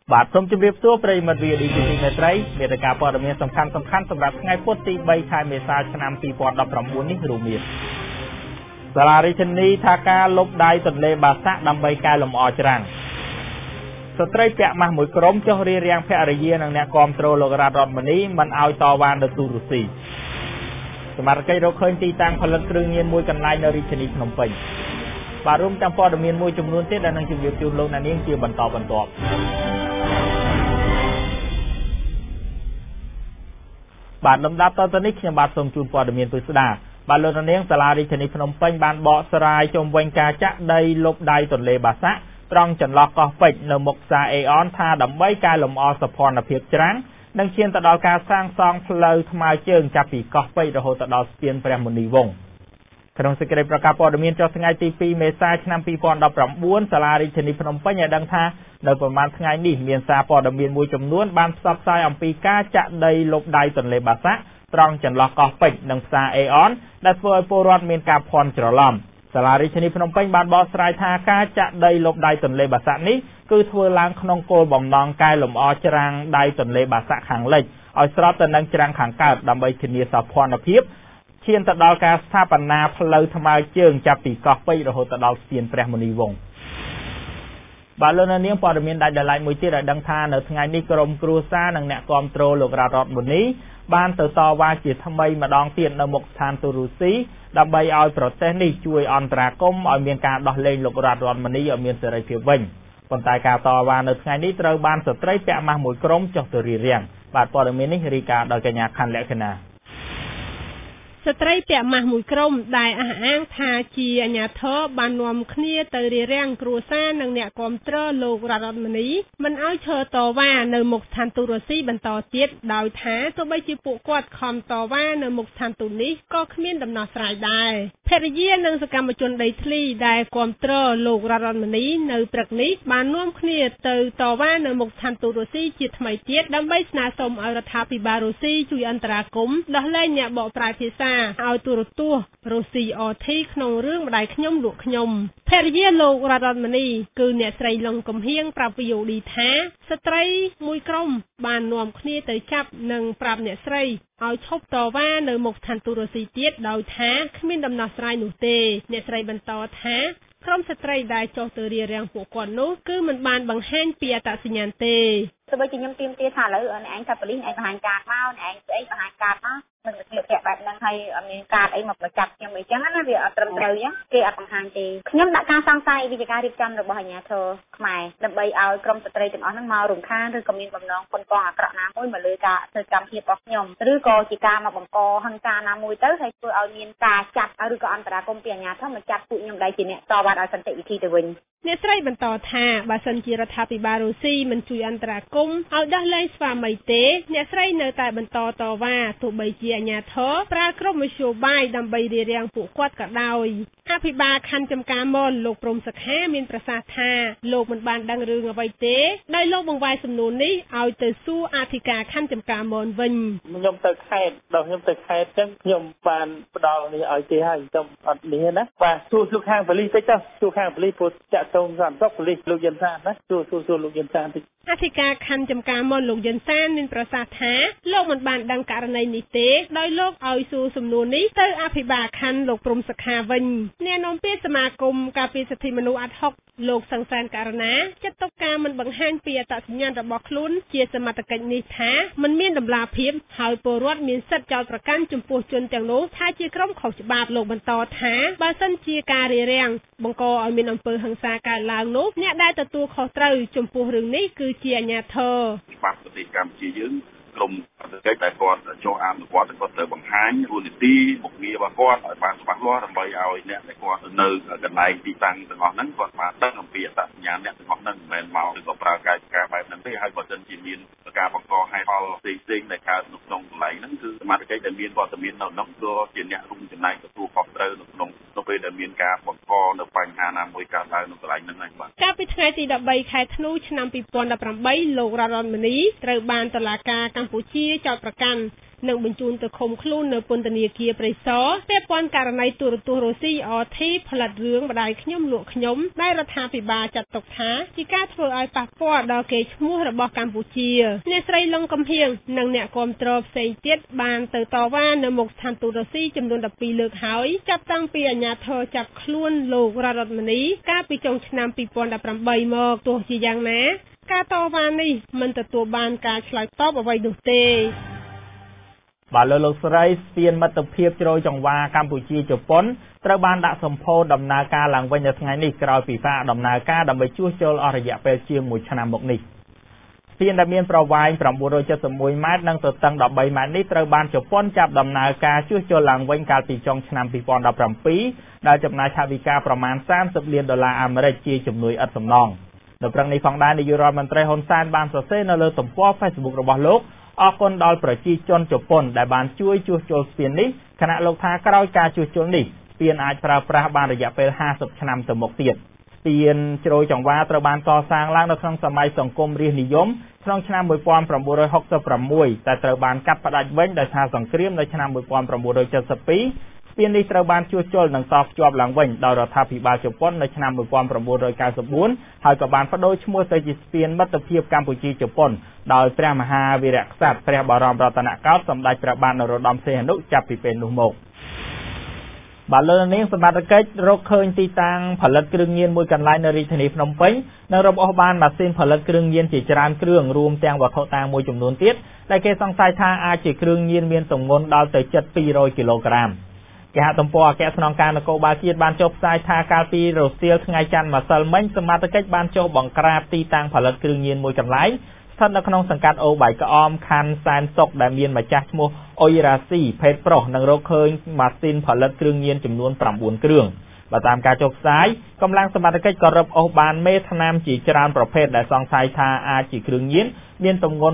បាទសូមជម្រាបសួរប្រិយមិត្ត VOD ជាទីមេត្រីមានតែការព័ត៌មានសំខាន់ៗសម្រាប់ថ្ងៃពុធទី3ខែមេសាឆ្នាំ2019នេះរួមមានសាលារាជធានីថាការលុបដៃទន្លេបាសាក់ដើម្បីកែលម្អច្រាំងស្ត្រីពាក់ម៉ាស់មួយក្រុមចុះរារាំងភរិយានិងអ្នកគាំទ្រលោករ៉ាត់ រតមនីមិនឲ្យតវ៉ានៅទូររុស្ស៊ីសមត្ថកិច្ចរកឃើញទីតាំងផលិតគ្រឿងញៀនមួយកន្លែងនៅរាជធានីភ្នំពេញបាទរួមទាំងព័ត៌មានមួយចំនួនទៀតដែលនឹងជម្រាបជូនលោកអ្នកនាងជាបន្តបន្ទាប់បាទលំដាប់តទៅនេះខ្ញុំបាទសូមជូនព័ត៌មានពិស្ដាបាទលោកនាងសាលារាជធានីភ្នំពេញបានបកស្រាយជុំវិញការចាក់ដីលុបដៃទន្លេបាសាក់ត្រង់ចន្លោះកោះពេជ្រនៅមុខផ្សារអេអនថាដើម្បីកែលម្អសោភ័ណភាពច្រាំងនិងឈានទៅដល់ការសាងសង់ផ្លូវថ្មើរជើងចាប់ពីកោះពេជ្ររហូតដល់ស្ពានព្រះមុនីវង្សក្នុងសេចក្តីប្រកាសព័ត៌មានចុះថ្ងៃទី2មេសាឆ្នាំ2019សាលារាជធានីភ្នំពេញបានដឹងថានៅប្រមាណថ្ងៃនេះមានសារព័ត៌មានមួយចំនួនបានផ្សព្វផ្សាយអំពីការចាក់ដីលុបដៃទន្លេបាសាក់ត្រង់ចន្លោះកោះពេជ្រនិងផ្សារអេអនដែលធ្វើឲ្យពលរដ្ឋមានការភ័ន្តច្រឡំសាលារាជធានីភ្នំពេញបានបកស្រាយថាការចាក់ដីលុបដៃទន្លេបាសាក់នេះគឺធ្វើឡើងក្នុងគោលបំណងកែលម្អច្រាំងដៃទន្លេបាសាក់ខាងលិចឲ្យស្របទៅនឹងច្រាំងខាងកើតដើម្បីធានាសោភ័ណភាពឈានទៅដល់ការស្ថាបនាផ្លូវថ្មើរជើងចាប់ពីកោះពេជ្ររហូតដល់ស្ពានព្រះមុនីវង្សបាទលោកនាងព័ត៌មានដាច់ដោយឡែកមួយទៀតឲ្យដឹងថានៅថ្ងៃនេះក្រុមគ្រួសារនិងអ្នកគាំទ្រលោករ៉ាត់ រតមនីបានទៅតវ៉ាជាថ្មីម្ដងទៀតនៅមុខស្ថានទូតរុស្ស៊ីដើម្បីឲ្យប្រទេសនេះជួយអន្តរាគមន៍ឲ្យមានការដោះលែងលោករ៉ាត់ រតមនីឲ្យមានសេរីភាពវិញប៉ុន្តែការតវ៉ានៅថ្ងៃនេះត្រូវបានស្ត្រីពាក់ម៉ាស់មួយក្រុមចុះទៅរារាំងបាទព័ត៌មាននេះរាយការណ៍ដោយកញ្ញាខាន់លក្ខណាស្ត្រីពាក់ម៉ាស់មួយក្រុមដែលអះអាងថាជាអាជ្ញាធរបាននាំគ្នាទៅរារាំងគ្រួសារនិងអ្នកគាំទ្រលោករ៉ាត់ រតមនីមិនឲ្យឈរតវ៉ានៅមុខស្ថានទូតរុស្ស៊ីបន្តទៀតដោយថាទោះបីជាពួកគាត់ខំតវ៉ានៅមុខស្ថានទូតនេះក៏គ្មានដំណោះស្រាយដែរភរិយានិងសកម្មជនដីធ្លីដែលគាំទ្រលោករ៉ាត់ រតមនីនៅព្រឹកនេះបាននាំគ្នាទៅតវ៉ានៅមុខស្ថានទូតរុស្ស៊ីជាថ្មីទៀតដើម្បីស្នើសុំឲ្យរដ្ឋាភិបាលរុស្ស៊ីជួយអន្តរាគមន៍ដោះលែងអ្នកបកប្រែភាសាឲ្យទូរទស្សន៍រុស្ស៊ីអធីក្នុងរឿងម្ដាយខ្ញុំលក់ខ្ញុំភរិយាលោករ៉ាត់ រតមនីគឺអ្នកស្រីលងកំហៀងប្រាប់ VOD ថាស្ត្រីមួយក្រុមបាននាំគ្នាទៅចាប់និងប្រាប់អ្នកស្រីឲ្យឈប់តវ៉ានៅមុខស្ថានទូតរុស្ស៊ីទៀតដោយថាគ្មានដំណោះស្រាយនោះទេអ្នកស្រីបន្តថាក្រុមស្ត្រីដែលចុះទៅរារាំងពួកគាត់នោះគឺមិនបានបង្ហាញពីអត្តសញ្ញាណទេទោះបីជាខ្ញុំទាមទារថាឥឡូវអ្នកឯងថាប៉ូលីសអ្នកឯងបង្ហាញកាតមកអ្នកឯងស្អីបង្ហាញកាតមកមិនស្លៀកពាក់បែបហ្នឹងហើយអត់មានកាតអីមកចាប់ខ្ញុំអីចឹងណាវាអត់ត្រឹមត្រូវចឹងគេអត់បង្ហាញទេខ្ញុំដាក់ការសង្ស័យវិជាការរៀបចំរបស់អាជ្ញាធរខ្មែរដើម្បីឲ្យក្រុមស្ត្រីទាំងអស់ហ្នឹងមករំខានឬក៏មានបំណងប៉ុនប៉ងអាក្រក់ណាមួយមកលើការធ្វើកម្មភាពរបស់ខ្ញុំឬក៏ជាការមកបង្កហិង្សាណាមួយទៅហើយធ្វើឲ្យមានការចាប់ឬក៏អន្តរាគមន៍ពីអាជ្ញាធរមកចាប់ពួកខ្ញុំដែលជាអ្នកតវ៉ាដោយសន្តិវិធីទៅវិញអ្នកស្រីបន្តថាបើសិនជារដ្ឋាភិបាលរុស្ស៊ីមិនជួយអន្តរាគមន៍ឲ្យដោះលែងស្វាមីទេអ្នកស្រីនៅតែបន្តតវ៉ាទោះបីជាអាជ្ញាធរប្រើក្រុមមធ្យោបាយដើម្បីរារាំងពួកគាត់ក៏ដោយអភិបាលខណ្ឌចំការមនលោកព្រំសខាមានប្រសាសន៍ថាលោកមិនបានដឹងរឿងអ្វីទេដោយលោកបង្វែរសំណួរនេះឲ្យទៅសួរអធិការខណ្ឌចំការមនវិញខ្ញុំទៅខេត្តដល់ខ្ញុំទៅខេត្តចឹងខ្ញុំបានផ្ដល់នេះឲ្យគេហើយខ្ញុំអត់នេះណាបាទសួរខាងប៉ូលីសតិចទៅសួរខាងប៉ូលីសពួកចាក់តងសន្តិសុខប៉ូលីសលោកយិនសានណាសួរលោកយិនសានតិចអធិការខណ្ឌចំការមនលោកយិនសានមានប្រសាសន៍ថាលោកមិនបានដឹងករណីនេះទេដោយលោកឲ្យសួរសំណួរនេះទៅអភិបាលខណ្ឌលោកព្រំសខាវិញអ្នកនាំពាក្យសមាគមការពារសិទ្ធិមនុស្សអាត់ហុកលោកសង្សានករណាចាត់ទុកការមិនបង្ហាញពីអត្តសញ្ញាណរបស់ខ្លួនជាសមត្ថកិច្ចនេះថាមិនមានតម្លាភាពហើយពលរដ្ឋមានសិទ្ធិចោទប្រកាន់ចំពោះជនទាំងនោះថាជាក្រុមខុសច្បាប់លោកបន្តថាបើសិនជាការរារាំងបង្កឲ្យមានអំពើហិង្សាកើតឡើងនោះអ្នកដែលទទួលខុសត្រូវចំពោះរឿងនេះគឺជាអាជ្ញាធរច្បាប់ប្រទេសកម្ពុជាយើងក្រុមអន្តរជាតិដែលគាត់ចូលអនុវត្តគាត់ត្រូវបង្ហាញរូបនីតិមុខងាររបស់គាត់ឲ្យបានច្បាស់លាស់ដើម្បីឲ្យអ្នកដែលគាត់នៅកន្លែងទីតាំងទាំងអស់ហ្នឹងគាត់បានដឹងអំពីអត្តសញ្ញាណអ្នកទាំងអស់ហ្នឹងមិនមែនមកឬក៏ប្រើកាយវិការបែបហ្នឹងទេហើយបើសិនជាមានការបង្កហេតុផលផ្សេងៗដែលកើតនៅក្នុងកន្លែងហ្នឹងគឺសមាជិកដែលមានវត្តមាននៅក្នុងគឺជាអ្នករួមចំណែកទទួលខុសត្រូវនៅក្នុងពេលដែលមានការបង្កនៅបញ្ហាណាមួយកើតឡើងនៅកន្លែងហ្នឹងហើយបាទកាលពីថ្ងៃទី13ខែធ្នូឆ្នាំ2018លោករ៉ាត់ រតមនីត្រូវបានតុលាការកម្ពុជាចោទប្រកាន់និងបញ្ជូនទៅឃុំខ្លួននៅពន្ធនាគារព្រៃសរពាក់ព័ន្ធករណីទូរទស្សន៍រុស្ស៊ី RT ផលិតរឿងម្ដាយខ្ញុំលក់ខ្ញុំដែលរដ្ឋាភិបាលចាត់ទុកថាជាការធ្វើឲ្យប៉ះពាល់ដល់កេរ្តិ៍ឈ្មោះរបស់កម្ពុជាអ្នកស្រីលឹងកំហៀងនិងអ្នកគាំទ្រផ្សេងទៀតបានទៅតវ៉ានៅមុខស្ថានទូតរុស្ស៊ីចំនួន12លើកហើយចាប់តាំងពីអាជ្ញាធរចាប់ខ្លួនលោករដ្ឋមន្ត្រីកាលពីចុងឆ្នាំ2018មកទោះជាយ៉ាងណាការតវ៉ានេះមិនទទួលបានការឆ្លើយតបអ្វីនោះទេបាទលោកស្រីស្ពានមិត្តភាពជ្រោយចង្វាកម្ពុជាជប៉ុនត្រូវបានដាក់សម្ពោធដំណើរការឡើងវិញនៅថ្ងៃនេះក្រោយពីផ្អាកដំណើរការដើម្បីជួសជុលអស់រយៈពេលជាង1ឆ្នាំមកនេះស្ពានដែលមានប្រវែង971ម៉ែត្រនិងទទឹង13ម៉ែត្រនេះត្រូវបានជប៉ុនចាប់ដំណើរការជួសជុលឡើងវិញកាលពីចុងឆ្នាំ2017ដែលចំណាយថវិកាប្រមាណ$30 លានអាមេរិកជាជំនួយឥតសំណងនៅព្រឹកនេះផងដែរនាយករដ្ឋមន្ត្រីហ៊ុនសែនបានសរសេរនៅលើទំព័រ Facebook របស់លោកអរគុណដល់ប្រជាជនជប៉ុនដែលបានជួយជួសជុលស្ពាននេះខណៈលោកថាក្រោយការជួសជុលនេះស្ពានអាចប្រើប្រាស់បានរយៈពេល50ឆ្នាំទៅមុខទៀតស្ពានជ្រោយចង្វាត្រូវបានកសាងឡើងនៅក្នុងសម័យសង្គមរាស្ត្រនិយមក្នុងឆ្នាំ1966តែត្រូវបានកាត់ផ្តាច់វិញដោយសារសង្គ្រាមនៅឆ្នាំ1972ស្ពាននេះត្រូវបានជួសជុលនិងតភ្ជាប់ឡើងវិញដោយរដ្ឋាភិបាលជប៉ុននៅឆ្នាំ1994ហើយក៏បានបដូរឈ្មោះទៅជាស្ពានមិត្តភាពកម្ពុជាជប៉ុនដោយព្រះមហាវីរក្សត្រព្រះបរមរតនកោដ្ឋសម្ដេចព្រះបាទនរោត្តមសីហនុចាប់ពីពេលនោះមកបាទលើនាងសមត្ថកិច្ចរកឃើញទីតាំងផលិតគ្រឿងញៀនមួយកន្លែងនៅរាជធានីភ្នំពេញនិងរកបានម៉ាស៊ីនផលិតគ្រឿងញៀនជាច្រើនគ្រឿងរួមទាំងវត្ថុតាងមួយចំនួនទៀតដែលគេសង្ស័យថាអាចជាគ្រឿងញៀនមានទម្ងន់ដល់ទៅជិត200គីឡូក្រាមគេហទំព័រអគ្គស្នងការនគរបាលជាតិបានចុះផ្សាយថាកាលពីរសៀលថ្ងៃច័ន្ទម្សិលមិញសមត្ថកិច្ចបានចុះបង្ក្រាបទីតាំងផលិតគ្រឿងញៀនមួយកន្លែងស្ថិតនៅក្នុងសង្កាត់អូបាយក្អមខណ្ឌសែនសុខដែលមានម្ចាស់ឈ្មោះអ៊ុយរ៉ាស៊ីភេទប្រុសនិងរកឃើញម៉ាស៊ីនផលិតគ្រឿងញៀនចំនួន9គ្រឿងបើតាមការចុះផ្សាយកម្លាំងសមត្ថកិច្ចក៏រឹបអូសបានមេថ្នាំជាច្រើនប្រភេទដែលសង្ស័យថាអាចជាគ្រឿងញៀនមានទម្ងន់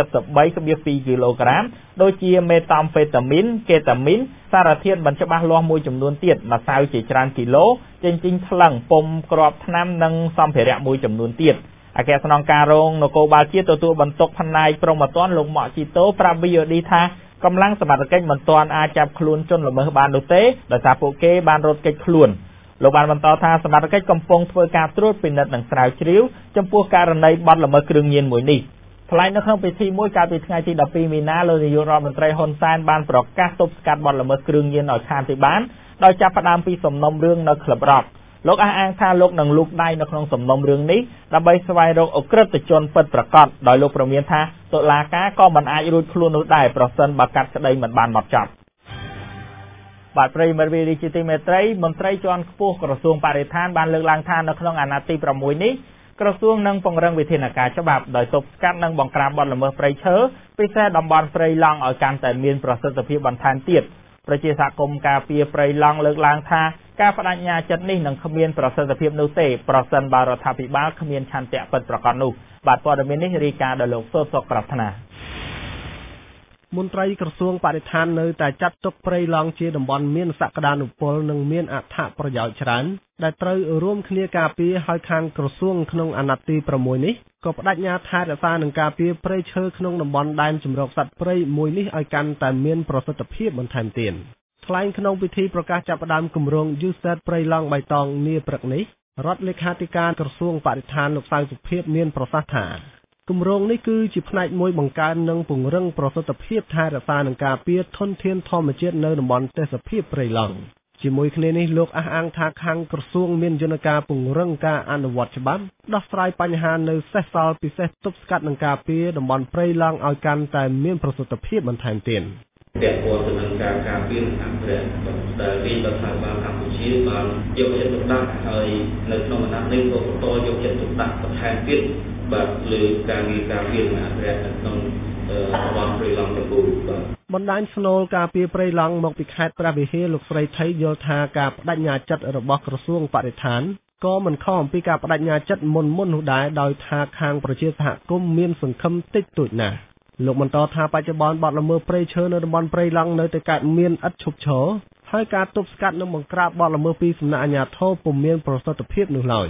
173.2គីឡូក្រាមដូចជាមេតាំហ្វេតាមីន កេតាមីន សារធាតុមិនច្បាស់លាស់មួយចំនួនទៀតម្សៅជាច្រើនគីឡូចិញ្ចិញថ្លឹងពុំគ្រាប់ថ្នាំនិងសម្ភារៈមួយចំនួនទៀតអគ្គស្នងការរងនគរបាលជាតិទទួលបន្ទុកផ្នែកព្រហ្មទណ្ឌលោកម៉ាក់ជីតូប្រាប់ VOD ថាកម្លាំងសមត្ថកិច្ចមិនទាន់អាចចាប់ខ្លួនជនល្មើសបាននោះទេដោយសារពួកគេបានរត់គេចខ្លួនលោកបានបន្តថាសមត្ថកិច្ចកំពុងធ្វើការត្រួតពិនិត្យនិងស្រាវជ្រាវចំពោះករណីបទល្មើសគ្រឿងញៀនមួយនេះថ្លែងនៅក្នុងពិធីមួយកាលពីថ្ងៃទី12មីនាលោកនាយករដ្ឋមន្ត្រីហ៊ុនសែនបានប្រកាសទប់ស្កាត់បទល្មើសគ្រឿងញៀនឲ្យខានទៅបានដោយចាប់ផ្ដើមពីសំណុំរឿងនៅក្លឹបរ៉ុកលោកអះអាងថាលោកនឹងលូកដៃនៅក្នុងសំណុំរឿងនេះដើម្បីស្វែងរកអក្រិតជនពិតប្រាកដដោយលោកប្រមានថាតុលាការក៏មិនអាចរួចខ្លួននោះដែរប្រសិនបើកាត់ក្តីមិនបានមកចប់បាទប្រិយមិត្តវិទ្យុជាទីមេត្រីមន្ត្រីជាន់ខ្ពស់ក្រសួងបរិស្ថានបានលើកឡើងថានៅក្នុងអាណត្តិទី6នេះក្រសួងនឹងពង្រឹងវិធានការច្បាប់ដោយទប់ស្កាត់និងបង្ក្រាបបទល្មើសព្រៃឈើពិសេសតំបន់ព្រៃឡង់ឲ្យកាន់តែមានប្រសិទ្ធភាពបន្ថែមទៀតប្រជាសហគមន៍ការពារព្រៃឡង់លើកឡើងថាការបដិញ្ញាចិត្តនេះនឹងគ្មានប្រសិទ្ធភាពនោះទេប្រសិនបើរដ្ឋាភិបាលគ្មានឆន្ទៈពិតប្រាកដនោះបាទព័ត៌មាននេះរាយការណ៍ដោយលោកសុសុកប្រាថ្នាមន្ត្រីក្រសួងបរិស្ថាននៅតែចាត់ទុកព្រៃឡង់ជាតំបន់មានសក្តានុពលនិងមានអត្ថប្រយោជន៍ច្រើនដែលត្រូវរួមគ្នាការពារឲ្យខាងក្រសួងក្នុងអាណត្តិទី6នេះក៏បដិញ្ញាថែរក្សានិងការពារព្រៃឈើក្នុងតំបន់ដែនជម្រកសត្វព្រៃមួយនេះឲ្យកាន់តែមានប្រសិទ្ធភាពបន្ថែមទៀតថ្លែងក្នុងពិធីប្រកាសចាប់ផ្ដើមគម្រោង USAID ព្រៃឡង់បៃតងនាព្រឹកនេះរដ្ឋលេខាធិការក្រសួងបរិស្ថានលោកសៅសុភាពមានប្រសាសន៍ថាគម្រោងនេះគឺជាផ្នែកមួយបង្កើននិងពង្រឹងប្រសិទ្ធភាពថែរក្សានិងការពារធនធានធម្មជាតិនៅតំបន់ទេសភាពព្រៃឡង់ជាមួយគ្នានេះលោកអះអាងថាខាងក្រសួងមានយន្តការពង្រឹងការអនុវត្តច្បាប់ដោះស្រាយបញ្ហានៅសេសសល់ពិសេសទប់ស្កាត់និងការពារតំបន់ព្រៃឡង់ឲ្យកាន់តែមានប្រសិទ្ធភាពបន្ថែមទៀតពាក់ព័ន្ធទៅនឹងការពារនិងអភិរក្សដែលរាជរដ្ឋាភិបាលកម្ពុជាបានយកចិត្តទុកដាក់ហើយនៅក្នុងអាណត្តិនេះក៏បន្តយកចិត្តទុកដាក់បន្ថែមទៀតបាទលើការងារការពារនិងអភិរក្សនៅក្នុងតំបន់ព្រៃឡង់ទាំងមូលបាទបណ្ដាញស្នូលការពារព្រៃឡង់មកពីខេត្តព្រះវិហារលោកស្រីថៃយល់ថាការបដិញ្ញាចិត្តរបស់ក្រសួងបរិស្ថានក៏មិនខុសអំពីការបដិញ្ញាចិត្តមុននោះដែរដោយថាខាងប្រជាសហគមន៍មានសង្ឃឹមតិចតួចណាស់លោកបន្តថាបច្ចុប្បន្នបទល្មើសព្រៃឈើនៅតំបន់ព្រៃឡង់នៅតែកើតមានឥតឈប់ឈរហើយការទប់ស្កាត់និងបង្ក្រាបបទល្មើសពីសំណាក់អាជ្ញាធរពុំមានប្រសិទ្ធភាពនោះឡើយ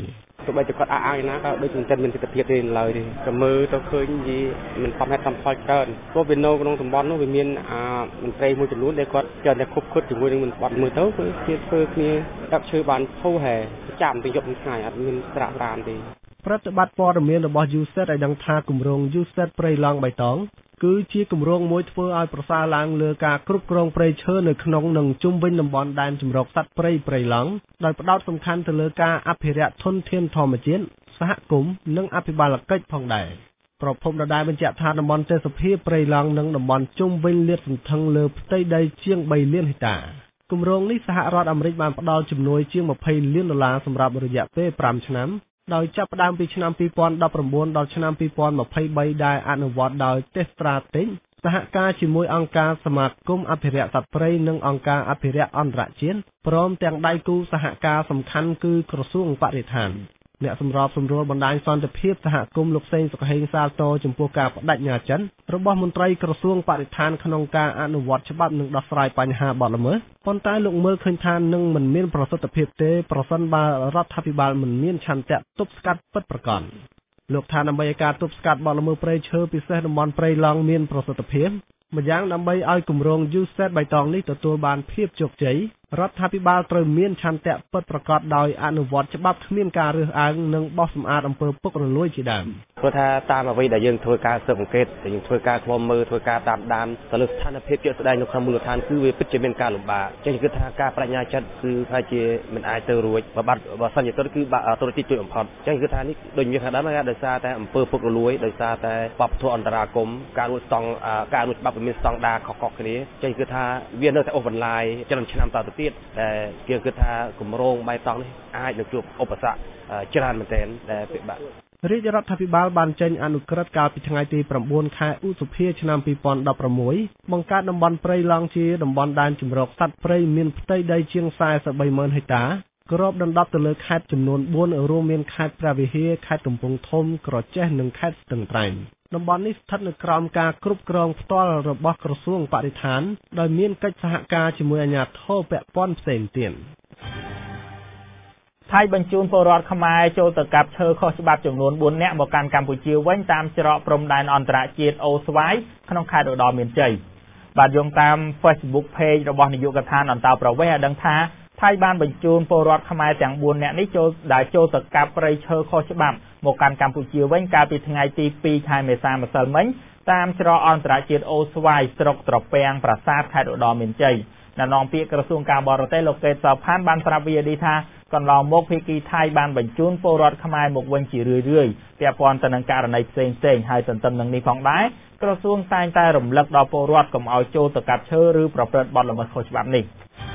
ទោះបីតែគាត់អាយណាក៏ដូចមិនមានទិដ្ឋភាពទេឡើយទេក៏មើលទៅឃើញនិយាយមិនខំហេតុខំផលច្រើនព្រោះវានៅក្នុងតំបន់នោះវាមានមន្ត្រីមួយចំនួនដែលគាត់ចេះតែខុបខិតជាមួយនឹងបាត់មើលទៅគឺគេធ្វើគ្នាដាក់ឈើបានធូរហែចាំទៅយប់ថ្ងៃអត់មានស្រាក់ស្រានទេប្រតិបត្តិព័ត៌មានរបស់ USET ឲ្យដឹងថាគម្រោង USET ព្រៃឡង់បៃតងគឺជាគម្រោងមួយធ្វើឲ្យប្រសើរឡើងលើការគ្រប់គ្រងព្រៃឈើនៅក្នុងនិងជុំវិញតំបន់ដែនជម្រកសត្វព្រៃឡង់ដោយផ្ដោតសំខាន់ទៅលើការអភិរក្សធនធានធម្មជាតិសហគមន៍និងអភិបាលកិច្ចផងដែរប្រភពដដែលបញ្ជាក់ថាតំបន់ទេសភាពព្រៃឡង់និងតំបន់ជុំវិញលាតសន្ធឹងលើផ្ទៃដីជាង3លានហិកតាគម្រោងនេះសហរដ្ឋអាមេរិកបានផ្ដល់ជំនួយជាង$20 លានសម្រាប់រយៈពេល5ឆ្នាំដោយចាប់ផ្ដើមពីឆ្នាំ2019ដល់ឆ្នាំ2023ដែលអនុវត្តដោយ Testratic សហការជាមួយអង្គការសមាគមអភិរក្សសត្វព្រៃនិងអង្គការអភិរក្សអន្តរជាតិព្រមទាំងដៃគូសហការសំខាន់គឺក្រសួងបរិស្ថានអ្នកសម្របសម្រួលបណ្ដាញសន្តិភាពសហគមន៍លោកសេងសុខហេងសាលតចំពោះការបដិញ្ញាចិត្តរបស់មន្ត្រីក្រសួងបរិស្ថានក្នុងការអនុវត្តច្បាប់និងដោះស្រាយបញ្ហាបទល្មើសប៉ុន្តែលោកមើលឃើញថានឹងមិនមានប្រសិទ្ធភាពទេប្រសិនបើរដ្ឋាភិបាលមិនមានឆន្ទៈទប់ស្កាត់ពិតប្រាកដលោកថាដើម្បីឲ្យការទប់ស្កាត់បទល្មើសព្រៃឈើពិសេសតំបន់ព្រៃឡង់មានប្រសិទ្ធភាពម្យ៉ាងដើម្បីឲ្យគម្រោង USET បៃតងនេះទទួលបានភាពជោគជ័យរដ្ឋាភិបាលត្រូវមានឆន្ទៈពិតប្រាកដដោយអនុវត្តច្បាប់គ្មានការរើសអើងនិងបោះសម្អាតអំពើពុករលួយជាដើមព្រោះថាតាមអ្វីដែលយើងធ្វើការស៊ើបអង្កេតយើងធ្វើការឃ្លាំមើលធ្វើការតាមដានទៅលើស្ថានភាពជាក់ស្ដែងនៅក្នុងមូលដ្ឋានគឺវាពិតជាមានការលំបាកចឹងគឺថាការបដិញ្ញាចិត្តគឺថាជាមិនអាចទៅរួចបើសិនជាទៅគឺទូរទស្សន៍ជួយបំផុតចឹងគឺថានេះដូចមានថាដើមដោយសារតែអំពើពុករលួយដោយសារតែបព្វធម៌អន្តរាគមការរួចស្តង់ការរួចច្បាប់មានស្តង់ដារខុសៗគ្នាចឹងគឺថាវានៅតែអូសបន្លាយច្រើនឆ្នាំតទៅទៀតតែគេគិតថាគម្រោងបៃតងនេះអាចនឹងជួបឧបសគ្គច្រើនមែនទែនដែលពិបាករាជរដ្ឋាភិបាលបានចេញអនុក្រឹត្យកាលពីថ្ងៃទី9 ខែឧសភាឆ្នាំ2016បង្កើតតំបន់ព្រៃឡង់ជាតំបន់ដែនជម្រកសត្វព្រៃមានផ្ទៃដីជាង43,000 ហិកតាគ្របដណ្ដប់ទៅលើខេត្តចំនួន4រួមមានខេត្តព្រះវិហារខេត្តកំពង់ធំក្រចេះនិងខេត្តស្ទឹងត្រែងតំបន់នេះស្ថិតនៅក្រោមការគ្រប់គ្រងផ្ទាល់របស់ក្រសួងបរិស្ថានដោយមានកិច្ចសហការជាមួយអាជ្ញាធរពាក់ព័ន្ធផ្សេងទៀតថៃបញ្ជូនពលរដ្ឋខ្មែរចូលទៅកាប់ឈើខុសច្បាប់ចំនួន4នាក់មកកាន់កម្ពុជាវិញតាមច្រកព្រំដែនអន្តរជាតិអូស្វាយក្នុងខេត្តឧត្តរមានជ័យបាទយោងតាម Facebook Page របស់នាយកដ្ឋានអន្តរប្រវេសន៍ឲ្យដឹងថាថៃបានបញ្ជូនពលរដ្ឋខ្មែរទាំង4នាក់នេះចូលទៅកាប់ព្រៃឈើខុសច្បាប់មកកាន់កម្ពុជាវិញកាលពីថ្ងៃទី2 ខែមេសាម្សិលមិញតាមច្រកអន្តរជាតិអូស្វាយស្រុកត្រពាំងប្រាសាទខេត្តឧត្តរមានជ័យអ្នកនាំពាក្យក្រសួងការបរទេសលោកកេតសោផានបានប្រាប់ VOD ថាកន្លងមកភាគីថៃបានបញ្ជូនពលរដ្ឋខ្មែរមកវិញជារឿយៗពាក់ព័ន្ធទៅនឹងករណីផ្សេងៗហើយទន្ទឹមនឹងនេះផងដែរក្រសួងតែងតែរំលឹកដល់ពលរដ្ឋកុំឲ្យចូលទៅកាប់ឈើឬប្រព្រឹត្តបទល្មើសខុសច្បាប់នេះ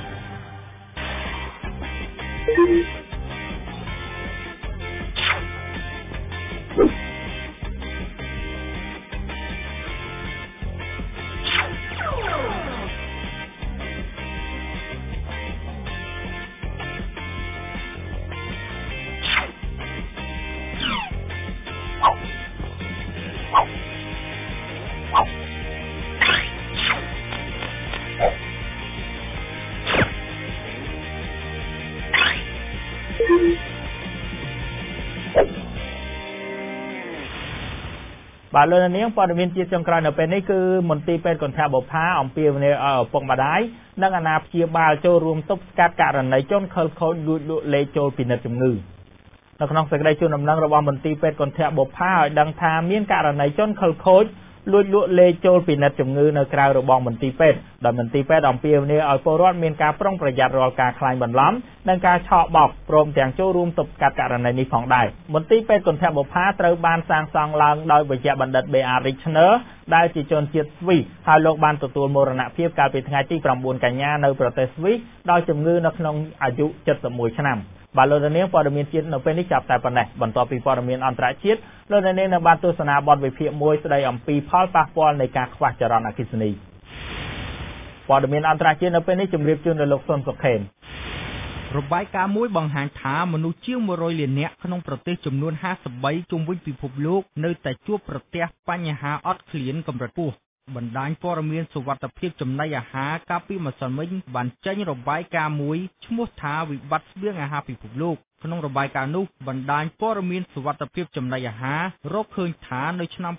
បាទលោកនាងព័ត៌មានជាចុងក្រោយនៅពេលនេះគឺមន្ទីរពេទ្យកន្ធបុប្ផាអំពាវនាវឲ្យឪពុកម្ដាយនិងអាណាព្យាបាលចូលរួមទប់ស្កាត់ករណីជនខិលខូចលួចលក់លេខចូលពិនិត្យជំងឺនៅក្នុងសេចក្តីជូនដំណឹងរបស់មន្ទីរពេទ្យកន្ធបុប្ផាឲ្យដឹងថាមានករណីជនខិលខូចលួចលក់លេខចូលពិនិត្យជំងឺនៅក្រៅរបងមន្ទីរពេទ្យដោយមន្ទីរពេទ្យអំពាវនាវឲ្យពលរដ្ឋមានការប្រុងប្រយ័ត្នរាល់ការក្លែងបន្លំនិងការឆក់បោកព្រមទាំងចូលរួមទប់ស្កាត់ករណីនេះផងដែរមន្ទីរពេទ្យកន្ធបុប្ផាត្រូវបានសាងសង់ឡើងដោយវេជ្ជបណ្ឌិត B.R. Richner ដែលជាជនជាតិស្វីសហើយលោកបានទទួលមរណភាពកាលពីថ្ងៃទី9 កញ្ញានៅប្រទេសស្វីសដោយជំងឺនៅក្នុងអាយុ71ឆ្នាំបាទលោកនាងព័ត៌មានជាតិនៅពេលនេះចាប់តែប៉ុណ្ណេះបន្ទាប់ពីព័ត៌មានអន្តរជាតិលោកនាងនៅបានទស្សនាបទវិភាគមួយស្ដីអំពីផលប៉ះពាល់នៃការខ្វះចរន្តអគ្គិសនីព័ត៌មានអន្តរជាតិនៅពេលនេះជម្រាបជូនដល់លោកសុនសុខេនរបាយការណ៍មួយបង្ហាញថាមនុស្សជាង100លាននាក់ក្នុងប្រទេសចំនួន53ជុំវិញពិភពលោកនៅតែជួបប្រទះបញ្ហាអត់ឃ្លានកម្រិតខ្ពស់បណ្ដាញព័ត៌មានសុវត្ថិភាពចំណីអាហារកាលពីម្សិលមិញបានចេញរបាយការណ៍មួយឈ្មោះថាវិបត្តិស្បៀងអាហារពិភពលោកក្នុងរបាយការណ៍នោះបណ្ដាញព័ត៌មានសុវត្ថិភាពចំណីអាហាររកឃើញថានៅឆ្នាំ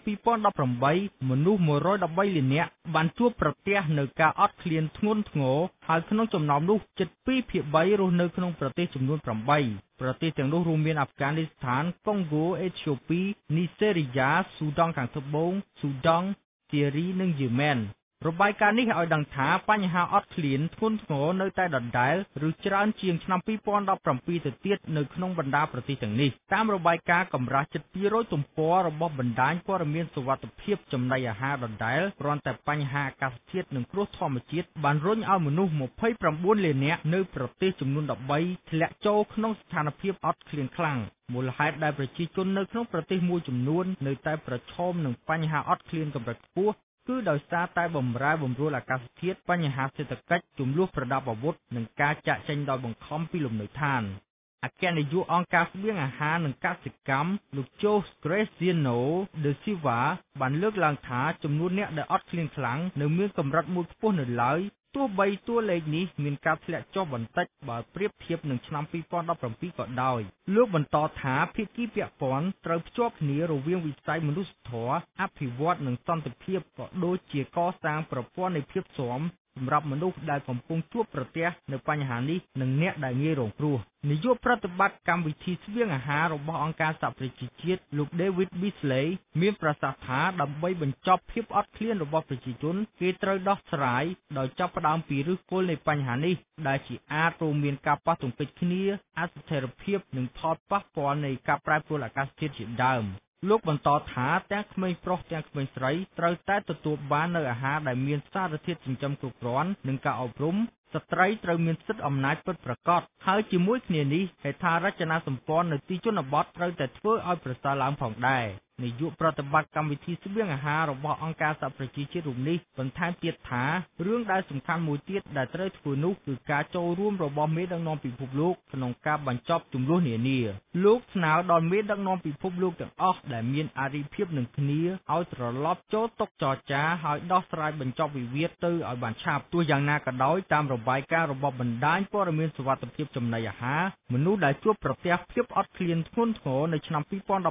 2018មនុស្ស113លាននាក់បានជួបប្រទះនូវការអត់ឃ្លានធ្ងន់ធ្ងរហើយក្នុងចំណោមនោះជិត2/3រស់នៅក្នុងប្រទេសចំនួន8ប្រទេសទាំងនោះរួមមានអាហ្វហ្គានីស្ថានកុងហ្គោអេត្យូពីនីសេរីយ៉ាស៊ូដង់ខាងត្បូងស៊ូដង់សេរីនិងយេម៉ែនរបាយការណ៍នេះឲ្យដឹងថាបញ្ហាអត់ឃ្លានធ្ងន់ធ្ងរនៅតែដដែលឬច្រើនជាងឆ្នាំ2017ទៅទៀតនៅក្នុងបណ្ដាប្រទេសទាំងនេះតាមរបាយការណ៍កម្រាស់ជិត200ទំព័ររបស់បណ្ដាញព័ត៌មានសុវត្ថិភាពចំណីអាហារដដែលគ្រាន់តែបញ្ហាអាកាសធាតុនិងគ្រោះធម្មជាតិបានរុញឲ្យមនុស្ស29លាននាក់នៅប្រទេសចំនួន13ធ្លាក់ចូលក្នុងស្ថានភាពអត់ឃ្លានខ្លាំងមូលហេតុដែលប្រជាជននៅក្នុងប្រទេសមួយចំនួននៅតែប្រឈមនឹងបញ្ហាអត់ឃ្លានកម្រិតខ្ពស់គឺដោយសារតែបម្រែបម្រួលអាកាសធាតុបញ្ហាសេដ្ឋកិច្ចជម្លោះប្រដាប់អាវុធនិងការចាកចេញដោយបង្ខំពីលំនៅឋានអគ្គនាយកអង្គការស្បៀងអាហារនិងកសិកម្មលោក Jose Graziano de Silva បានលើកឡើងថាចំនួនអ្នកដែលអត់ឃ្លានខ្លាំងនៅមានកម្រិតមួយខ្ពស់នៅឡើយទោះបីតួលេខនេះមានការធ្លាក់ចុះបន្តិចបើប្រៀបធៀបនឹងឆ្នាំ2017ក៏ដោយលោកបន្តថាភាគីពាក់ព័ន្ធត្រូវភ្ជាប់គ្នារវាងវិស័យមនុស្សធម៌អភិវឌ្ឍនិងសន្តិភាពក៏ដូចជាកសាងប្រព័ន្ធនៃភាពស៊ាំសម្រាប់មនុស្សដែលកំពុងជួបប្រទះនៅបញ្ហានេះនិងអ្នកដែលងាយរងគ្រោះនាយកប្រតិបត្តិកម្មវិធីស្បៀងអាហាររបស់អង្គការសហប្រជាជាតិលោក David Beasley មានប្រសាសន៍ថាដើម្បីបញ្ចប់ភាពអត់ឃ្លានរបស់ប្រជាជនគេត្រូវដោះស្រាយដោយចាប់ផ្ដើមពីឫសគល់នៃបញ្ហានេះដែលជាអាចរួមមានការប៉ះទង្គិចគ្នាអស្ថិរភាពនិងផលប៉ះពាល់នៃការប្រែប្រួលអាកាសធាតុជាដើមលោកបន្តថាទាំងក្មេងប្រុសទាំងក្មេងស្រីត្រូវតែទទួលបាននូវអាហារដែលមានសារធាតុចិញ្ចឹមគ្រប់គ្រាន់និងការអប់រំស្ត្រីត្រូវមានសិទ្ធិអំណាចពិតប្រាកដហើយជាមួយគ្នានេះហេដ្ឋារចនាសម្ព័ន្ធនៅទីជនបទត្រូវតែធ្វើឲ្យប្រសើរឡើងផងដែរនាយកប្រតិបត្តិកម្មវិធីស្បៀងអាហាររបស់អង្គការសហប្រជាជាតិរូបនេះបន្ថែមទៀតថារឿងដែលសំខាន់មួយទៀតដែលត្រូវធ្វើនោះគឺការចូលរួមរបស់មេដឹកនាំពិភពលោកក្នុងការបញ្ចប់ជម្លោះនានាលោកស្នើដល់មេដឹកនាំពិភពលោកទាំងអស់ដែលមានអារម្មណ៍ភាពនឹងគ្នាឲ្យត្រឡប់ចូលតុចរចាហើយដោះស្រាយបញ្ចប់វិវាទទៅឲ្យបានឆាប់ទោះយ៉ាងណាក៏ដោយតាមរបាយការណ៍របស់បណ្ដាញព័ត៌មានសុវត្ថិភាពចំណីអាហារមនុស្សដែលជួបប្រទះភាពអត់ឃ្លានធ្ងន់ធ្ងរនៅឆ្នាំ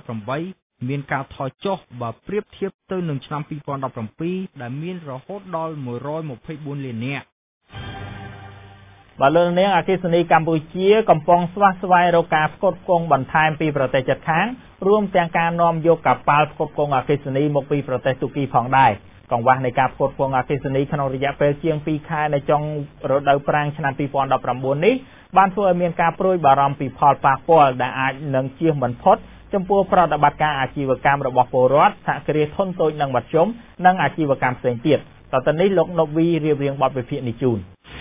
2018មានការថយចុះបើប្រៀបធៀបទៅនឹងឆ្នាំ2017ដែលមានរហូតដល់124លាននាក់បាទលោកនាងអគ្គិសនីកម្ពុជាកំពុងស្វះស្វែងរកការផ្គត់ផ្គង់បន្ថែមពីប្រទេសជិតខាងរួមទាំងការនាំយកកប៉ាល់ផ្គត់ផ្គង់អគ្គិសនីមកពីប្រទេសទូគីផងដែរកង្វះនៃការផ្គត់ផ្គង់អគ្គិសនីក្នុងរយៈពេលជាង2ខែនៅចុងរដូវប្រាំងឆ្នាំ2019នេះបានធ្វើឲ្យមានការព្រួយបារម្ភពីផលប៉ះពាល់ដែលអាចនឹងជៀសមិនផុតចំពោះប្រតិបត្តិការអាជីវកម្មរបស់ពលរដ្ឋសហគ្រាសធុនតូចនិងមធ្យមនិងអាជីវកម្មផ្សេងទៀតតទៅនេះលោកណូវីរៀបរៀងបទវិភាគនេះជូន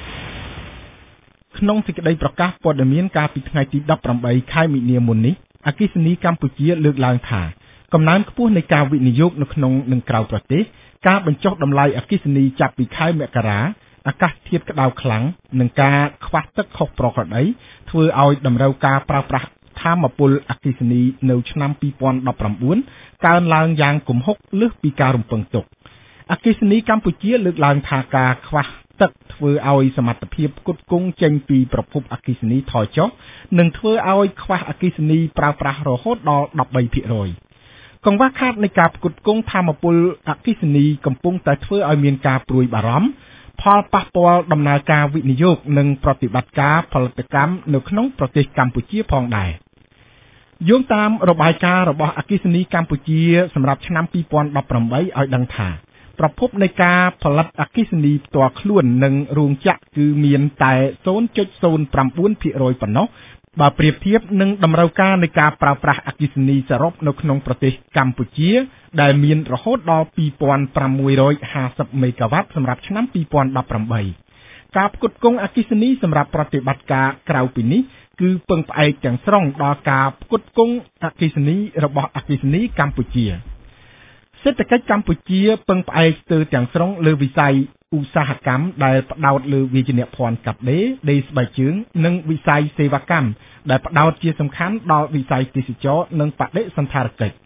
ក្នុងសេចក្តីប្រកាសព័ត៌មានកាលពីថ្ងៃទី18ខែមីនាមុននេះអគ្គិសនីកម្ពុជាលើកឡើងថាកំណើនខ្ពស់នៃការវិនិយោគនៅក្នុងនិងក្រៅប្រទេសការបញ្ចុះតម្លៃអគ្គិសនីចាប់ពីខែមករាអាកាសធាតុក្តៅខ្លាំងនិងការខ្វះទឹកខុសប្រក្រតីធ្វើឲ្យតម្រូវការប្រើប្រាស់ថាមពលអគ្គិសនីនៅឆ្នាំ2019កើនឡើងយ៉ាងគំហុកលើសពីការរំពឹងទុកអគ្គិសនីកម្ពុជាលើកឡើងថាការខ្វះទឹកធ្វើឲ្យសមត្ថភាពផ្គត់ផ្គង់ចេញពីប្រភពអគ្គិសនីថយចុះនិងធ្វើឲ្យខ្វះអគ្គិសនីប្រើប្រាស់រហូតដល់ 13%កង្វះខាតនៃការផ្គត់ផ្គង់ថាមពលអគ្គិសនីកំពុងតែធ្វើឲ្យមានការព្រួយបារម្ភផលប៉ះពាល់ដំណើរការវិនិយោគនិងប្រតិបត្តិការផលិតកម្មនៅក្នុងប្រទេសកម្ពុជាផងដែរយោងតាមរបាយការណ៍របស់អគ្គិសនីកម្ពុជាសម្រាប់ឆ្នាំ2018ឲ្យដឹងថាប្រភពនៃការផលិតអគ្គិសនីផ្ទាល់ខ្លួននិងរោងចក្រគឺមានតែ 0.09% ប៉ុណ្ណោះបើប្រៀបធៀបនឹងតម្រូវការនៃការប្រើប្រាស់អគ្គិសនីសរុបនៅក្នុងប្រទេសកម្ពុជាដែលមានរហូតដល់ 2,650 មេហ្គាវ៉ាត់សម្រាប់ឆ្នាំ2018ការផ្គត់ផ្គង់អគ្គិសនីសម្រាប់ប្រតិបត្តិការក្រៅពីនេះគឺពឹងផ្អែកទាំងស្រុងដល់ការផ្គត់ផ្គង់អគ្គិសនីរបស់អគ្គិសនីកម្ពុជាសេដ្ឋកិច្ចកម្ពុជាពឹងផ្អែកស្ទើរទាំងស្រុងលើវិស័យឧស្សាហកម្មដែលផ្ដោតលើវាយនភ័ណ្ឌកាត់ដេរដេរស្បែកជើងនិងវិស័យសេវាកម្មដែលផ្ដោតជាសំខាន់ដល់វិស័យទេសចរនិងបដិសណ្ឋារកិច្ច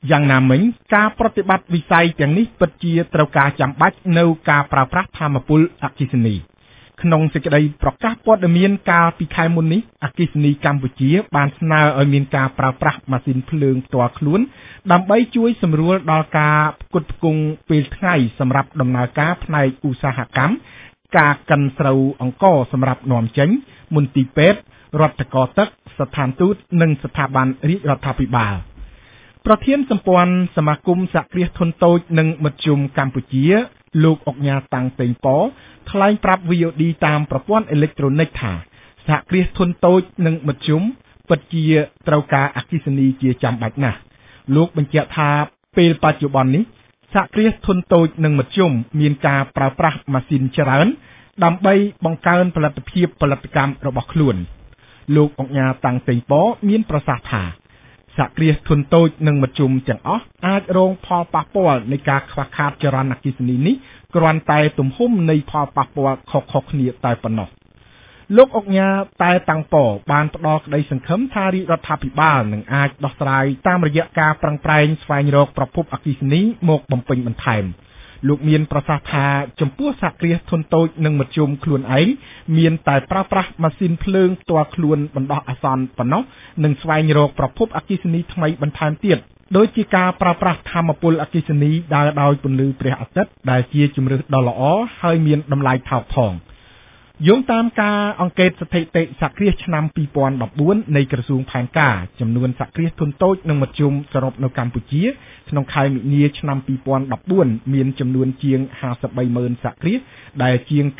យ៉ាងណាមិញការប្រតិបត្តិវិស័យទាំងនេះពិតជាត្រូវការចាំបាច់នៅការប្រើប្រាស់ថាមពលអគ្គិសនីក្នុងសេចក្តីប្រកាសព័ត៌មានកាលពីខែមុននេះអគ្គិសនីកម្ពុជាបានស្នើឲ្យមានការប្រើប្រាស់ម៉ាស៊ីនភ្លើងផ្ទាល់ខ្លួនដើម្បីជួយសម្រួលដល់ការផ្គត់ផ្គង់ពេលថ្ងៃសម្រាប់ដំណើរការផ្នែកឧស្សាហកម្មការកិនស្រូវអង្ករសម្រាប់នាំចេញមន្ទីរពេទ្យរដ្ឋកោទឹកស្ថានទូតនិងស្ថាប័នរាជរដ្ឋាភិបាលប្រធានសម្ព័ន្ធសមាគមសហគ្រាសធុនតូចនិងមធ្យមកម្ពុជាលោកអុកញ៉ាតាំងតេងប៉ថ្លែងប្រាប់ VOD តាមប្រព័ន្ធអេឡិចត្រូនិកថាសហគ្រាសធុនតូចនិងមធ្យមពិតជាត្រូវការអគ្គិសនីជាចាំបាច់ណាស់លោកបញ្ជាក់ថាពេលបច្ចុប្បន្ននេះសហគ្រាសធុនតូចនិងមធ្យមមានការប្រើប្រាស់ម៉ាស៊ីនច្រើនដើម្បីបង្កើនផលិតភាពផលិតកម្មរបស់ខ្លួនលោកអុកញ៉ាតាំងតេងប៉មានប្រសាសន៍ថាសហគ្រាសធុនតូចនិងមធ្យមទាំងអស់អាចរងផលប៉ះពាល់នៃការខ្វះខាតចរន្តអគ្គិសនីនេះគ្រាន់តែទំហំនៃផលប៉ះពាល់ខុសៗគ្នាតែប៉ុណ្ណោះលោកអុកញ៉ាតែតាំងប៉បានផ្ដល់ក្តីសង្ឃឹមថារាជរដ្ឋាភិបាលនឹងអាចដោះស្រាយតាមរយៈការប្រឹងប្រែងស្វែងរកប្រភពអគ្គិសនីមកបំពេញបន្ថែមលោកមានប្រសាសន៍ថាចំពោះសហគ្រាសធុនតូចនិងមធ្យមខ្លួនឯងមានតែប្រើប្រាស់ម៉ាស៊ីនភ្លើងផ្ទាល់ខ្លួនបណ្ដោះអាសន្នប៉ុណ្ណោះនិងស្វែងរកប្រភពអគ្គិសនីថ្មីបន្ថែមទៀតដូចជាការប្រើប្រាស់ថាមពលអគ្គិសនីដើរដោយពន្លឺព្រះអាទិត្យដែលជាជម្រើសដ៏ល្អហើយមានតម្លៃថោកផងយោងតាមការអង្កេតស្ថិតិសហគ្រាសឆ្នាំ2014នៃក្រសួងផែនការចំនួនសហគ្រាសធុនតូចនិងមធ្យមសរុបនៅកម្ពុជាក្នុងខែមិនិនាឆ្នាំ2014មានចំនួនជាង53,000សហគ្រាសដែលជាង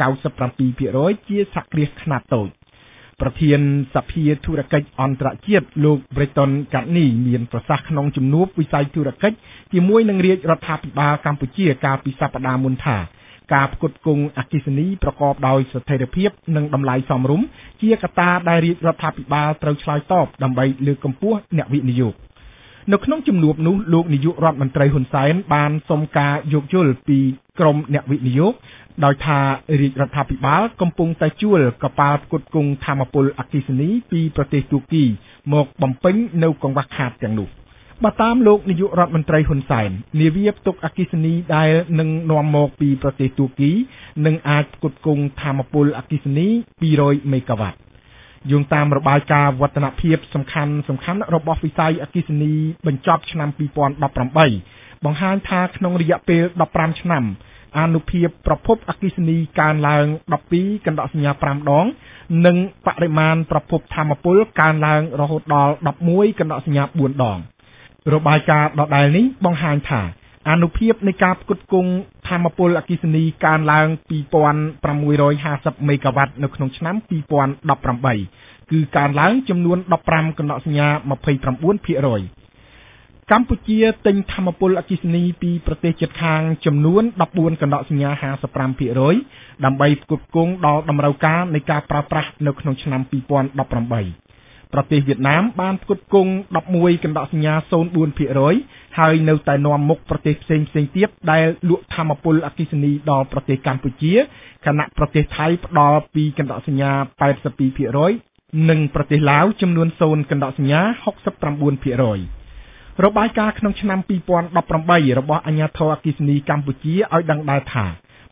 97% ជាសហគ្រាសខ្នាតតូចប្រធានសភាធុរកិច្ចអន្តរជាតិលោក Breton Gartney មានប្រសាសន៍ក្នុងជំនួបវិស័យធុរកិច្ចជាមួយនឹងរាជរដ្ឋាភិបាលកម្ពុជាកាលពីសប្តាហ៍មុនថាការផ្គត់ផ្គង់អគ្គិសនីប្រកបដោយស្ថិរភាពនិងតម្លៃសមរម្យជាកត្តាដែលរាជរដ្ឋាភិបាលត្រូវឆ្លើយតបដើម្បីលើកកម្ពស់អ្នកវិនិយោគនៅក្នុងជំនួបនោះលោកនាយករដ្ឋមន្ត្រីហ៊ុនសែនបានសុំការយោគយល់ពីក្រុមអ្នកវិនិយោគដោយថារាជរដ្ឋាភិបាលកំពុងតែជួលកប៉ាល់ផ្គត់ផ្គង់ថាមពលអគ្គិសនីពីប្រទេសទូគីមកបំពេញនៅកង្វះខាតទាំងនោះបើតាមលោកនាយករដ្ឋមន្ត្រីហ៊ុនសែននាវាផ្ទុកអគ្គិសនីដែលនឹងនាំមកពីប្រទេសទូគីនឹងអាចផ្គត់ផ្គង់ថាមពលអគ្គិសនី200មេហ្គាវ៉ាត់យោងតាមរបាយការណ៍វឌ្ឍនភាពសំខាន់របស់វិស័យអគ្គិសនីបញ្ចប់ឆ្នាំ2018បង្ហាញថាក្នុងរយៈពេល15ឆ្នាំអានុភាពប្រភពអគ្គិសនីកើនឡើង12.5 ដងនិងបរិមាណប្រភពថាមពលកើនឡើងរហូតដល់11.4 ដងរបាយការណ៍ដដែលនេះបង្ហាញថាអានុភាពនៃការផ្គត់ផ្គង់ថាមពលអគ្គិសនីកើនឡើង2,650 មេហ្គាវ៉ាត់នៅក្នុងឆ្នាំ2018គឺកើនឡើងចំនួន 15.29%កម្ពុជាទិញថាមពលអគ្គិសនីពីប្រទេសជិតខាងចំនួន 14.55% ដើម្បីផ្គត់ផ្គង់ដល់តម្រូវការនៃការប្រើប្រាស់នៅក្នុងឆ្នាំ2018ប្រទេសវៀតណាមបានផ្គត់ផ្គង់ 11.04% ហើយនៅតែនាំមុខប្រទេសផ្សេងទៀតដែលលក់ថាមពលអគ្គិសនីដល់ប្រទេសកម្ពុជាខណៈប្រទេសថៃផ្ដល់ 2.82% និងប្រទេសឡាវចំនួន 0.69% របាយការណ៍ក្នុងឆ្នាំ2018របស់អាជ្ញាធរអគ្គិសនីកម្ពុជាឲ្យដឹងដែរថា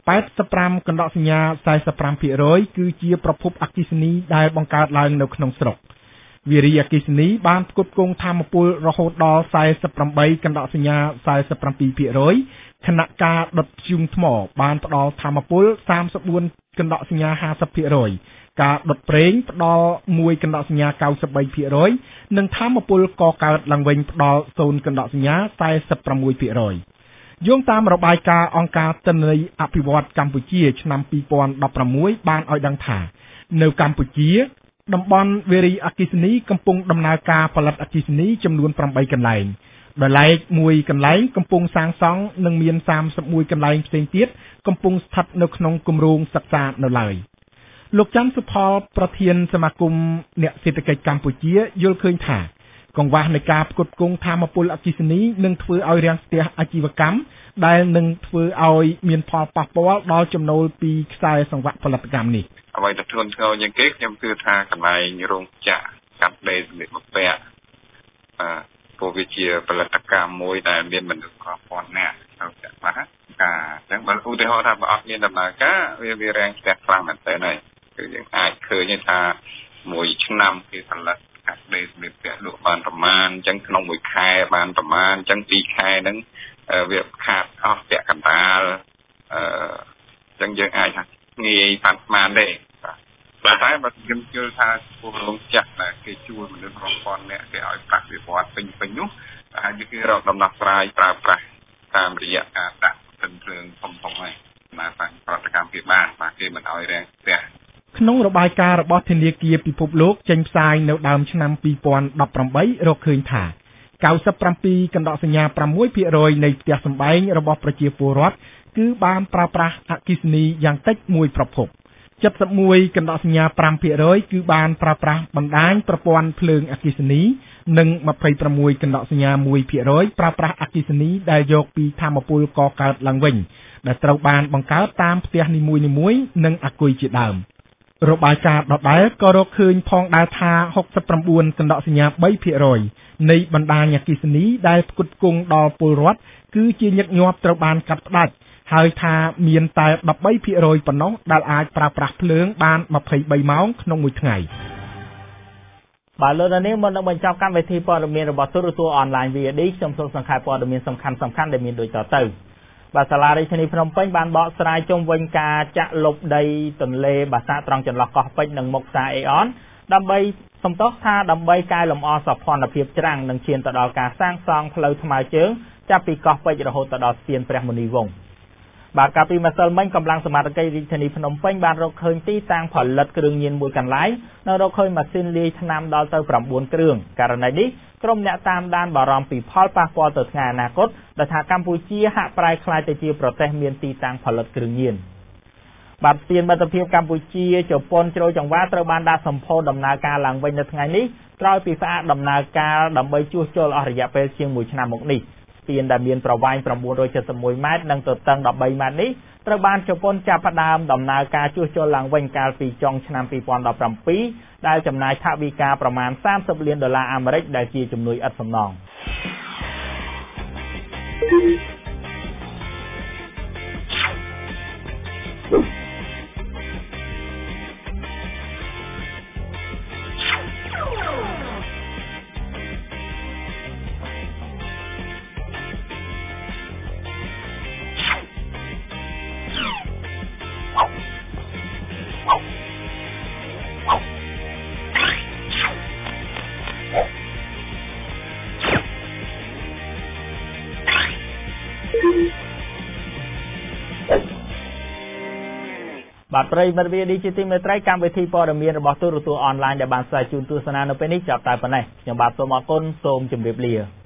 85.40% គឺជាប្រភពអគ្គិសនីដែលបង្កើតឡើងនៅក្នុងស្រុកវារីអគ្គិសនីបានផ្គត់ផ្គង់ថាមពលរហូតដល់ 48.47% ខណៈការដុតធ្យូងថ្មបានផ្ដល់ថាមពល 34.50% ការដុតប្រេងផ្ដល់ 1.93% និងថាមពលកកើតឡើងវិញផ្ដល់ 0.46%យោងតាមរបាយការណ៍អង្គការទិន្នន័យអភិវឌ្ឍន៍កម្ពុជាឆ្នាំ2016បានឲ្យដឹងថានៅកម្ពុជាតំបន់វារីអគ្គិសនីកំពុងដំណើរការផលិតអគ្គិសនីចំនួន8កន្លែងដោយឡែក1កន្លែងកំពុងសាងសង់និងមាន31កន្លែងផ្សេងទៀតកំពុងស្ថិតនៅក្នុងគម្រោងសិក្សានៅឡើយលោកច័ន្ទសុផលប្រធានសមាគមអ្នកសេដ្ឋកិច្ចកម្ពុជាយល់ឃើញថាកង្វះនៃការផ្គត់ផ្គង់ថាមពលអគ្គិសនីនឹងធ្វើឲ្យរាំងស្ទះអាជីវកម្មដែលនឹងធ្វើឲ្យមានផលប៉ះពាល់ដល់ចំណូលពីខ្សែសង្វាក់ផលិតកម្មនេះអ្វីដែលធ្ងន់ធ្ងរជាងគេខ្ញុំគឺថាកន្លែងរោងចក្រកាត់ដេរសម្លៀកបំពាក់ព្រោះវាជាផលិតកម្មមួយដែលមានមនុស្សគ្រប់ពាន់នាក់ចូលចាក់ខ្លះការអញ្ចឹងបើឧទាហរណ៍ថាបើអត់មានដំណើរការវារាំងស្ទះខ្លាំងមែនទែនហើយគឺយើងអាចឃើញថាមួយឆ្នាំគេផលិតកាត់ដេរសម្លៀកបំពាក់លក់បានប្រមាណអញ្ចឹងក្នុងមួយខែបានប្រមាណអញ្ចឹង2ខែហ្នឹងវាខាតអស់ពាក់កណ្ដាលអញ្ចឹងយើងអាចងាយប៉ាន់ស្មានទេបាទតែបើខ្ញុំជឿថាពលរងចាស់ដែលគេជួលមនុស្សរាប់ពាន់នាក់គេឲ្យប្រាក់វិវត្តពេញនោះហើយគេរកដំណោះស្រាយប្រើប្រាស់តាមរយៈការដាក់ទិន្នភ្លើងធំហើយមកតាមប្រតិកម្មគេបានបាទគេមិនឲ្យរាំងស្ទះក្នុងរបាយការណ៍របស់ធនាគារពិភពលោកចេញផ្សាយនៅដើមឆ្នាំ2018រកឃើញថា 97.6% នៃផ្ទះសម្បែងរបស់ប្រជាពលរដ្ឋគឺបានប្រើប្រាស់អគ្គិសនីយ៉ាងតិចមួយប្រភព 71.5% គឺបានប្រើប្រាស់បណ្ដាញប្រព័ន្ធភ្លើងអគ្គិសនី និង 26.1% ប្រើប្រាស់អគ្គិសនីដែលយកពីថាមពលកកើតឡើងវិញដែលត្រូវបានបង្កើតតាមផ្ទះនីមួយៗនិងអាគុយជាដើម របាយការណ៍ដដែលក៏រកឃើញផងដែរថា 69.3% នៃបណ្ដាញអគ្គិសនីដែលផ្គត់ផ្គង់ដល់ពលរដ្ឋគឺជាញឹកញាប់ត្រូវបានកាត់ផ្ដាច់ហើយថាមានតែ 13% ប៉ុណ្ណោះដែលអាចប្រើប្រាស់ភ្លើងបាន23ម៉ោងក្នុងមួយថ្ងៃបាទលោកនាងមុននឹងបញ្ចប់កម្មវិធីព័ត៌មានរបស់ទូរទស្សន៍អនឡាញ VOD ខ្ញុំសូមសង្ខេបព័ត៌មានសំខាន់ៗដែលមានដូចតទៅ បាទសាលារាជធានីភ្នំពេញបានបកស្រាយជុំវិញការចាក់លុបដីទន្លេបាសាក់ត្រង់ចន្លោះកោះពេជ្រនិងមុខផ្សារអេអនដើម្បីសំទោសថាដើម្បីកែលម្អសោភ័ណភាពច្រាំងនិងឈានទៅដល់ការសាងសង់ផ្លូវថ្មើរជើងចាប់ពីកោះពេជ្ររហូតទៅដល់ស្ពានព្រះមុនីវង្ស បាទកាលពីម្សិលមិញកម្លាំងសមត្ថកិច្ចរាជធានីភ្នំពេញបានរកឃើញទីតាំងផលិតគ្រឿងញៀនមួយកន្លែងនៅរកឃើញម៉ាស៊ីនលាយថ្នាំដល់ទៅ9គ្រឿងករណីនេះក្រុមអ្នកតាមដានបារម្ភពីផលប៉ះពាល់ទៅថ្ងៃអនាគតដែលថាកម្ពុជាហាក់ប្រែក្លាយទៅជាប្រទេសមានទីតាំងផលិតគ្រឿងញៀន បាទស្ពានមិត្តភាពកម្ពុជាជប៉ុនជ្រោយចង្វាត្រូវបានដាក់សម្ពោធដំណើរការឡើងវិញនៅថ្ងៃនេះក្រោយពីផ្អាកដំណើរការដើម្បីជួសជុលអស់រយៈពេលជាង1ឆ្នាំមកនេះ ស្ពានដែលមានប្រវែង 971 ម៉ែត្រនិងទទឹង 13 ម៉ែត្រនេះត្រូវបានជប៉ុនចាប់ផ្ដើមដំណើរការជួសជុលឡើងវិញកាលពីចុងឆ្នាំ 2017 ដែលចំណាយថវិកាប្រមាណ 30 លានដុល្លារអាមេរិកដែលជាជំនួយឥតសំណង បាទប្រិយមិត្ត VOD ជាទីមេត្រីកម្មវិធីព័ត៌មានរបស់ទូរទស្សន៍អនឡាញដែលបានផ្សាយជូនទស្សនានៅពេលនេះចាប់តែប៉ុណ្ណេះខ្ញុំបាទសូមអរគុណសូមជម្រាបលា